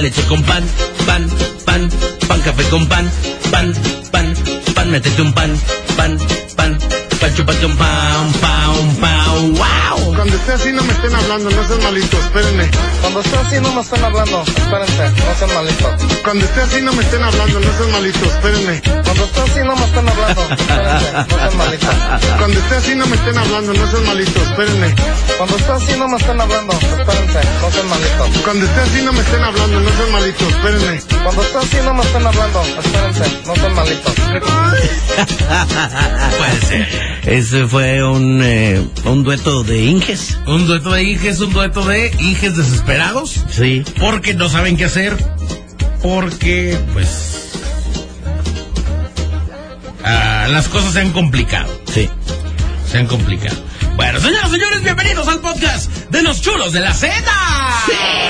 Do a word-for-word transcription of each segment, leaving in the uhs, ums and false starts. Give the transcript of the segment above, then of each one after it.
leche con pan, pan, pan, pan, café con pan, pan, pan, pan, métete un pan, pan, pan, pan, chúpate un pan, pan, pan, wow. Cuando esté así no me estén hablando, no sean malitos, espérenme. Cuando esté así no me estén hablando, espérense, no sean malitos. Cuando esté así no me estén hablando, no sean malitos, espérenme. Cuando esté así no me estén hablando, espérense, no sean malitos. Cuando esté así no me estén hablando, no sean malitos, espérenme. Cuando esté así no me estén hablando, espérense, no sean malitos. Cuando esté así no me estén hablando, no sean malitos, espérenme. Cuando esté así no me estén hablando, espérense, no sean malitos. Puede ser. Ese fue un, eh, un dueto de Inges. Un dueto de Inges, un dueto de Inges desesperados. Sí. Porque no saben qué hacer. Porque, pues... Ah, las cosas se han complicado. Sí. Se han complicado. Bueno, señoras y señores, bienvenidos al podcast de los chulos de la Z. ¡Sí!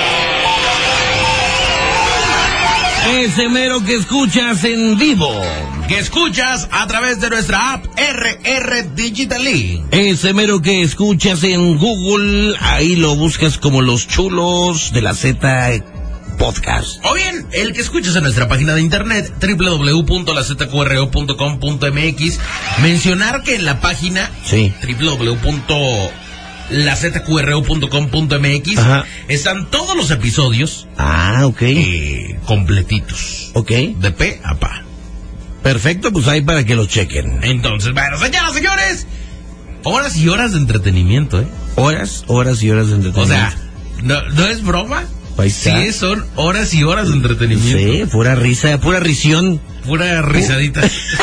Ese mero que escuchas en vivo. Que escuchas a través de nuestra app R R Digital Link. Ese mero que escuchas en Google, ahí lo buscas como los chulos de la Z Podcast. O bien, el que escuchas en nuestra página de internet, doble u doble u doble u punto la z q r o punto com punto m x. Mencionar que en la página, sí, doble u doble u doble u punto la z q r o punto com punto m x, ajá, están todos los episodios. Ah, ok. Eh, completitos. Ok. De pe a pa. Perfecto, pues ahí para que lo chequen. Entonces, bueno, señoras, señores, horas y horas de entretenimiento, ¿eh? Horas, horas y horas de entretenimiento. O sea, ¿no, no es broma? Ahí está. Sí, son horas y horas de entretenimiento. Sí, pura risa, pura risión. Pura risadita.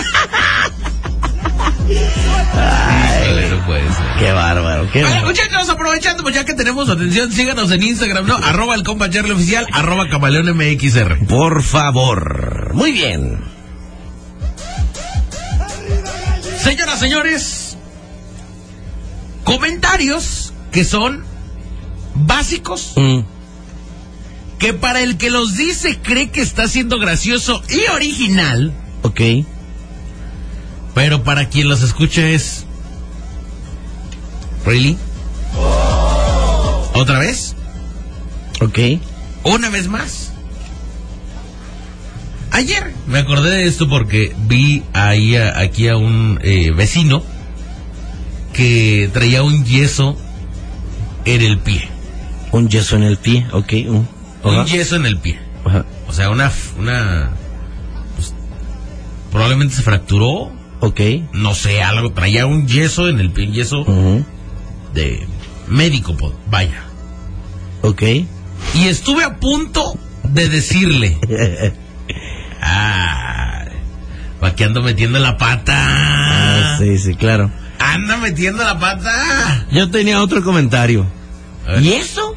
Ay, no puede ser. Qué bárbaro, qué Bueno, bárbaro. muchachos, aprovechando pues ya que tenemos atención, síganos en Instagram, ¿no? Arroba el compa Charlie oficial, arroba camaleón M X R. Por favor. Muy bien. Señoras, señores, comentarios que son básicos, Mm. que para el que los dice cree que está siendo gracioso y original, Ok. pero para quien los escucha es... ¿Really? ¿Otra vez? Ok. ¿Una vez más? Ayer me acordé de esto porque vi ahí a, aquí a un eh, vecino que traía un yeso en el pie. Un yeso en el pie, ok. Un, Un yeso en el pie. Ajá. O sea, una... una pues, probablemente se fracturó. Ok. No sé, algo. Traía un yeso en el pie. Un yeso Uh-huh. de médico, pues, vaya. Ok. Y estuve a punto de decirle... Ah, ¿para qué ando metiendo la pata? Ah, sí, sí, claro. Anda metiendo la pata. Yo tenía otro comentario. ¿Y eso?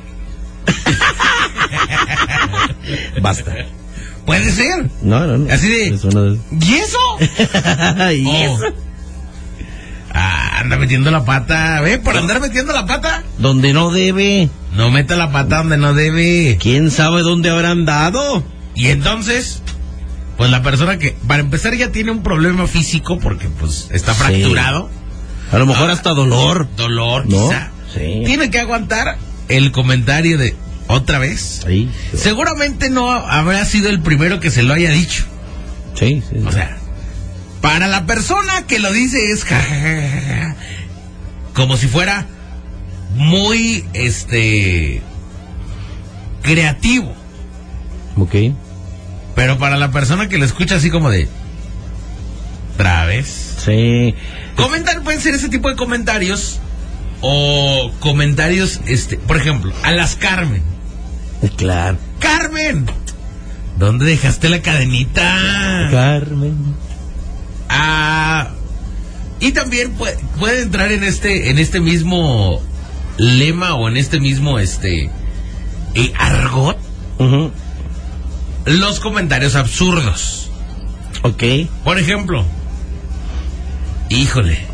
Basta. Puede ser. No, no, no. Así de... Eso no es... ¿Y eso? ¿Y Oh. eso? Ah, anda metiendo la pata. ¿Ve? Por andar metiendo la pata. Donde no debe. No meta la pata donde no debe. ¿Quién sabe dónde habrán dado? Y entonces, pues la persona que, para empezar, ya tiene un problema físico porque, pues, está Sí. fracturado. A lo mejor Ah, hasta dolor. Dolor, ¿No? quizá. Sí. Tiene que aguantar el comentario de otra vez. Ahí. Seguramente no habrá sido el primero que se lo haya dicho. Sí, sí, sí. O sea, para la persona que lo dice es ja, ja, ja, ja, ja, como si fuera muy, este, creativo. Ok. Pero para la persona que lo escucha así como de, ¿otra vez? Sí. Comentar, pueden ser ese tipo de comentarios. O comentarios, este, por ejemplo, a las Carmen. Claro. Carmen, ¿dónde dejaste la cadenita? Carmen. Ah, y también puede, puede entrar en este, en este mismo lema o en este mismo, este, eh, argot, Uh-huh. los comentarios absurdos. Ok. Por ejemplo, híjole,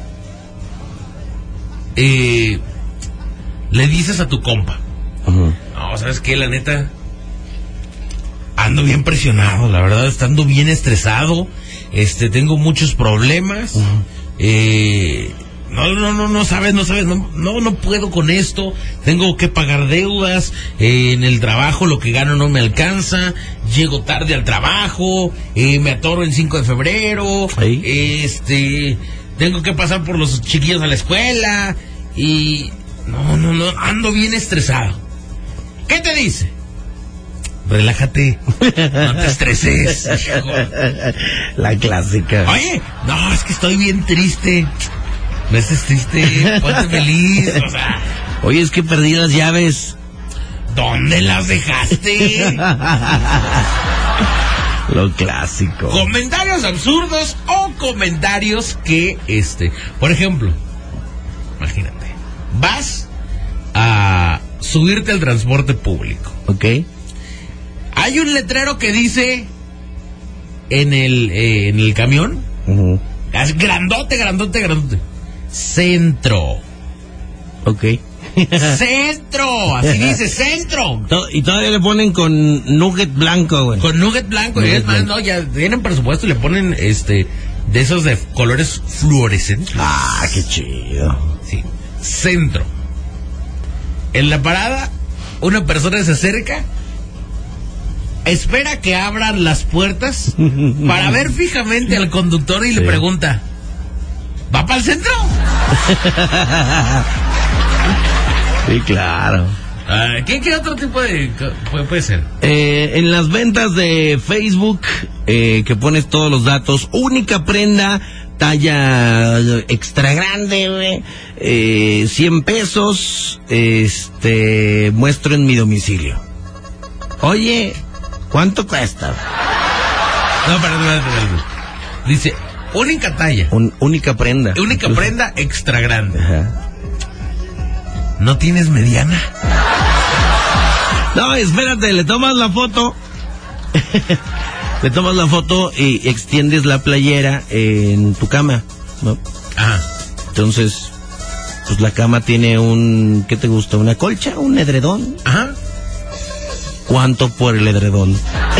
eh, le dices a tu compa, Uh-huh. no, ¿sabes qué? La neta, ando bien presionado, la verdad, estando bien estresado, este, tengo muchos problemas, Uh-huh. eh, no, no, no, no sabes, no sabes, no, no, no puedo con esto, tengo que pagar deudas, eh, en el trabajo lo que gano no me alcanza, llego tarde al trabajo, eh, me atoro el cinco de febrero, ¿Ahí? este, tengo que pasar por los chiquillos a la escuela, y no, no, no, ando bien estresado. ¿Qué te dice? Relájate, no te estreses, hijo. La clásica. Oye, no, es que estoy bien triste. No estés triste, ponte feliz, o sea, Oye, es que perdí las llaves. ¿dónde las dejaste? Lo clásico. Comentarios absurdos o comentarios que, este, por ejemplo, imagínate, vas a subirte al transporte público. Ok. Hay un letrero que dice en el, eh, en el camión, Uh-huh. es grandote, grandote, grandote, centro. Ok. Centro, así dice, centro. To- Y todavía le ponen con nugget blanco, güey. Con nugget blanco, y Nugget es más, blanco. no, ya tienen presupuesto y le ponen este de esos de colores fluorescentes. Ah, qué chido. Sí, centro. En la parada, una persona se acerca, espera que abran las puertas para ver fijamente al conductor y Sí. le pregunta, ¿va para el centro? Sí, claro. Ah, ¿qué, ¿Qué otro tipo de co- puede, puede ser? Eh, en las ventas de Facebook, eh, que pones todos los datos, única prenda, talla extra grande, güey, eh, cien pesos, este, muestro en mi domicilio. Oye, ¿cuánto cuesta? No, perdón, perdón, perdón. Dice, única talla, Un, única prenda. única Incluso. prenda extra grande. Ajá. ¿No tienes mediana? No, espérate, le tomas la foto. Le tomas la foto y extiendes la playera en tu cama, ¿no? Ajá. Entonces, pues la cama tiene un, ¿qué te gusta? ¿Una colcha? ¿Un edredón? Ajá. ¿Cuánto por el edredón?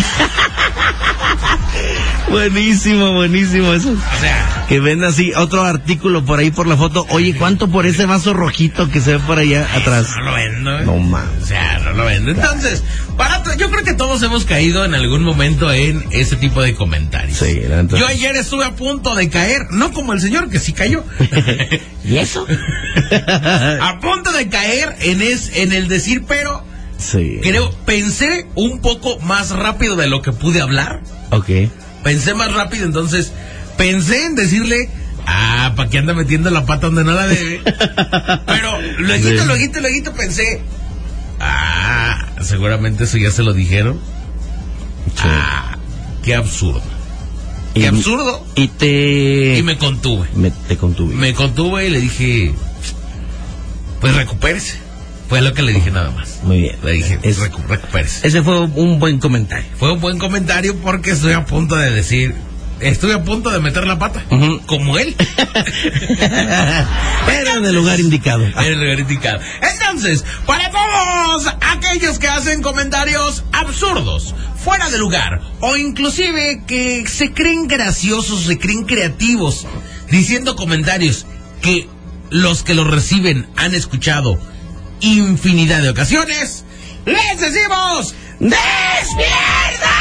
Buenísimo, buenísimo eso. O sea, Que ven así otro artículo por ahí por la foto. Oye, ¿cuánto por ese vaso rojito que se ve por allá atrás? no lo vendo. ¿eh? No mames. O sea, no lo vendo. Entonces, barato, yo creo que todos hemos caído en algún momento en ese tipo de comentarios. Sí, la neta. Yo ayer estuve a punto de caer, no como el señor que sí cayó. ¿Y eso? A punto de caer en es en el decir, pero Sí. creo, pensé un poco más rápido de lo que pude hablar. Ok. Pensé más rápido, entonces pensé en decirle, ah, ¿para qué anda metiendo la pata donde no la debe? Pero luego, Sí. luego, luego pensé, ah, seguramente eso ya se lo dijeron. Sí. Ah, qué absurdo. Y- Qué absurdo. Y te... Y me contuve. me te contuve. Me contuve y le dije, pues recupérese. Fue lo que le dije nada más. Muy bien. Le dije, Es- recu- recupérese. Ese fue un buen comentario. Fue un buen comentario porque estoy a punto de decir, estoy a punto de meter la pata, Ujú. como él. Era en el lugar indicado. En el lugar indicado. Entonces, para todos aquellos que hacen comentarios absurdos, fuera de lugar, o inclusive que se creen graciosos, se creen creativos, diciendo comentarios que los que los reciben han escuchado infinidad de ocasiones, les decimos ¡despierta!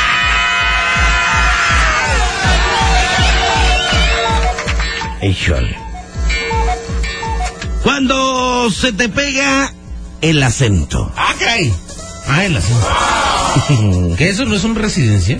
Híjole. Cuando se te pega el acento. ¡Ah, caray! ¡Ah, el acento! ¿Que eso no es un residencia?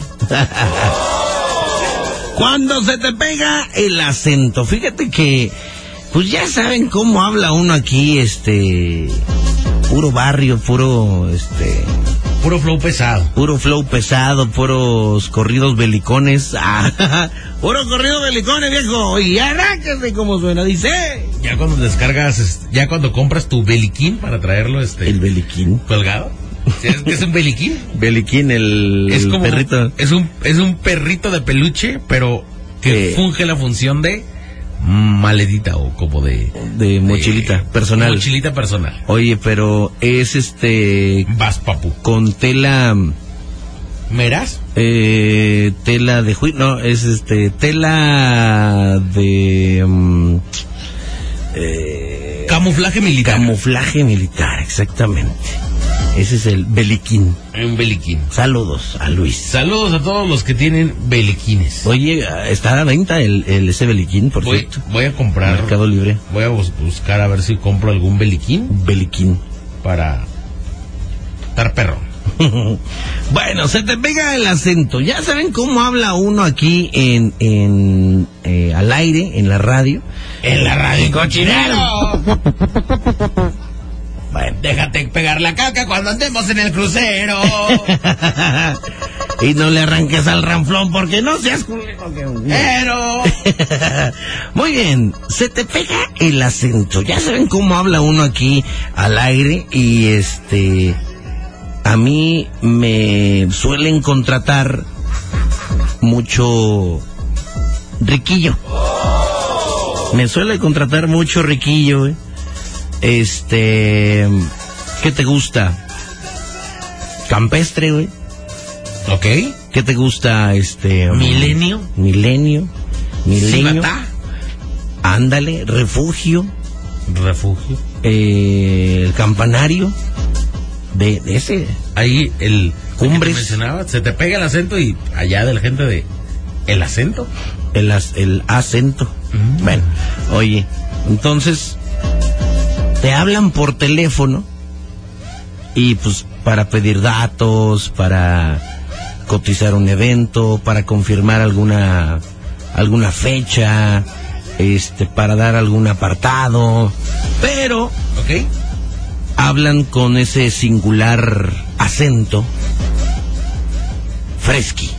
Cuando se te pega el acento. Fíjate que, pues ya saben cómo habla uno aquí, este, puro barrio, puro, este, Puro flow pesado. puro flow pesado, puros corridos belicones. Ah, puro corrido belicones, viejo. Y arráncase como suena, dice. Ya cuando descargas, este, ya cuando compras tu beliquín para traerlo, este, El beliquín. colgado. ¿Sí? ¿Es, es un beliquín? Beliquín, el, Es el como, perrito. Es un, es un perrito de peluche, pero que Eh. funge la función de maledita o como de... De mochilita personal. Mochilita personal. Oye, pero es este, Vas, papu. con tela, ¿Meras? eh, tela de juicio, no, es este, tela de, mm, Camuflaje militar. Camuflaje militar, exactamente. Ese es el beliquín. Un beliquín. Saludos a Luis. Saludos a todos los que tienen beliquines. Oye, está a la venta el, el ese beliquín, por voy, cierto. Voy a comprar. Mercado Libre. Voy a bus- buscar a ver si compro algún beliquín. Beliquín. Para estar perro. Bueno, se te pega el acento. Ya saben cómo habla uno aquí en, en eh, al aire, en la radio. En la radio, cochinero. Bueno, déjate pegar la caca cuando andemos en el crucero. Y no le arranques al ranflón porque no seas culero. Pero muy bien, se te pega el acento. Ya saben cómo habla uno aquí al aire y este a mí me suelen contratar mucho riquillo. Me suele contratar mucho riquillo, ¿eh? Este, ¿qué te gusta? Campestre, güey. Ok. ¿Qué te gusta, este? Milenio. Milenio. Milenio. Cibatá. Ándale, refugio. Refugio. Eh, el campanario. De, de ese. Ahí el Cumbres. que te mencionaba, se te pega el acento y allá de la gente de el acento. El, as- el acento. Mm. Bueno, oye, entonces te hablan por teléfono y pues para pedir datos, para cotizar un evento, para confirmar alguna alguna fecha, este, para dar algún apartado, pero Ok. hablan con ese singular acento fresqui.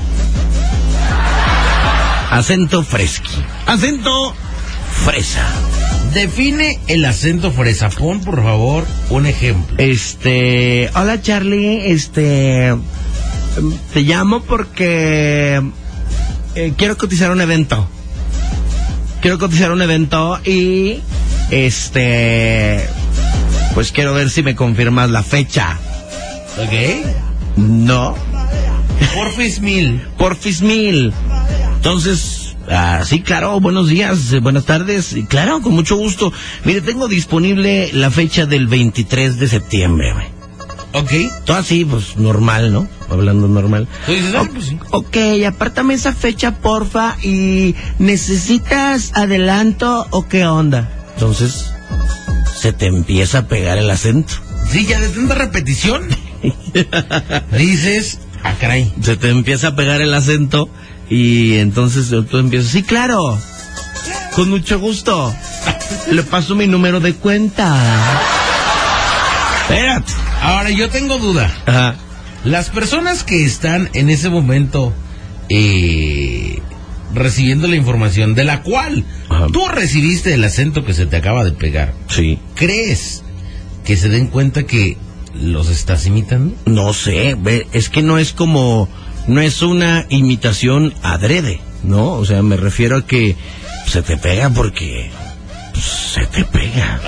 Acento fresqui. Acento fresa. Define el acento fresa. Pon, por favor, un ejemplo. Este, hola Charlie, este, te llamo porque eh, quiero cotizar un evento. Quiero cotizar un evento y, este, pues quiero ver si me confirmas la fecha. Ok. No, Porfis mil. porfis mil. Entonces, ah, sí, claro, buenos días, eh, buenas tardes. Y claro, con mucho gusto. Mire, tengo disponible la fecha del veintitrés de septiembre, güey. Ok. Todo así, pues, normal, ¿no? Hablando normal. Tú dices, ah, O- pues sí. Ok, apártame esa fecha, porfa, y ¿necesitas adelanto o qué onda? Entonces, se te empieza a pegar el acento. Sí, ya de tanta repetición. Dices, ah, caray. Se te empieza a pegar el acento y entonces tú empiezas, sí, claro, con mucho gusto. Le paso mi número de cuenta. Espérate. Ahora, yo tengo duda. Ajá. Las personas que están en ese momento eh, recibiendo la información de la cual Ajá. tú recibiste el acento que se te acaba de pegar, Sí. ¿crees que se den cuenta que los estás imitando? No sé, ve, es que no es como, no es una imitación adrede, ¿no? O sea, me refiero a que se te pega porque pues, se te pega.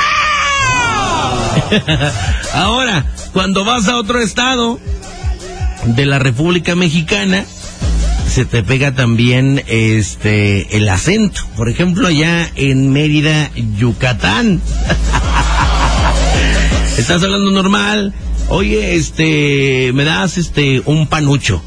Ahora, cuando vas a otro estado de la República Mexicana, se te pega también este el acento. Por ejemplo, allá en Mérida, Yucatán. Estás hablando normal. Oye, este, me das este un panucho.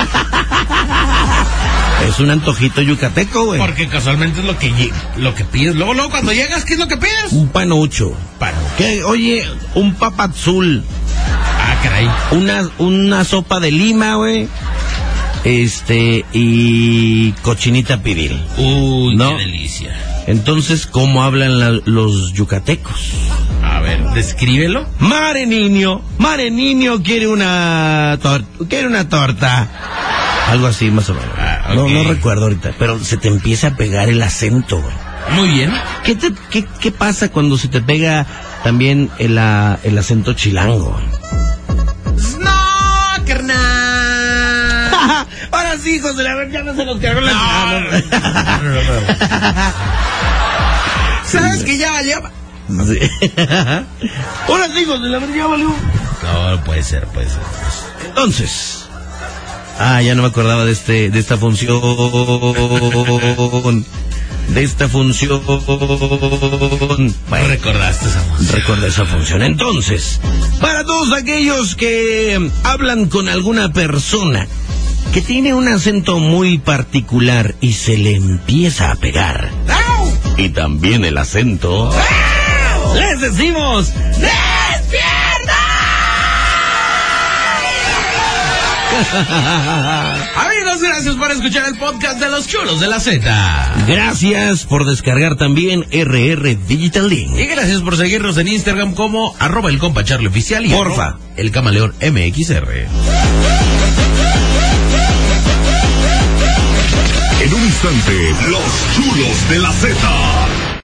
Es un antojito yucateco, güey. Porque casualmente es lo que lle- lo que pides. Luego, luego, cuando llegas, ¿qué es lo que pides? Un panucho. Pano. ¿Qué? Oye, un papazul. Ah, caray. Una, una sopa de lima, güey. Este, y cochinita pibil. Uy, No. qué delicia. Entonces, ¿cómo hablan la- los yucatecos? A ver, descríbelo. Mare niño, mare niño quiere una torta, quiere una torta. Algo así, más o menos. Ah, No, ok. no recuerdo ahorita, pero se te empieza a pegar el acento, güey. Muy bien. ¿Qué, te, qué, ¿Qué pasa cuando se te pega también el, a- el acento chilango? No, carnal. Ahora sí, hijos de la ver, ya no se los cargó la... No, no, no, no, no. ¿Sabes que ya valió? Sí. Ahora sí, hijos de la ver, ya valió. No, puede ser, puede ser. Entonces, ah, ya no me acordaba de este, de esta función. de esta función. Bueno, recordaste esa función. Recordé esa función. Entonces, para todos aquellos que hablan con alguna persona que tiene un acento muy particular y se le empieza a pegar, ¡au! y también el acento, ¡au! les decimos ¡despierta! Amigos, gracias por escuchar el podcast de Los Chulos de la Z. Gracias por descargar también R R Digital Link. Y gracias por seguirnos en Instagram como arroba el compa Charlie Oficial y Porfa. arroba el camaleón M X R. En un instante, los chulos de la Z.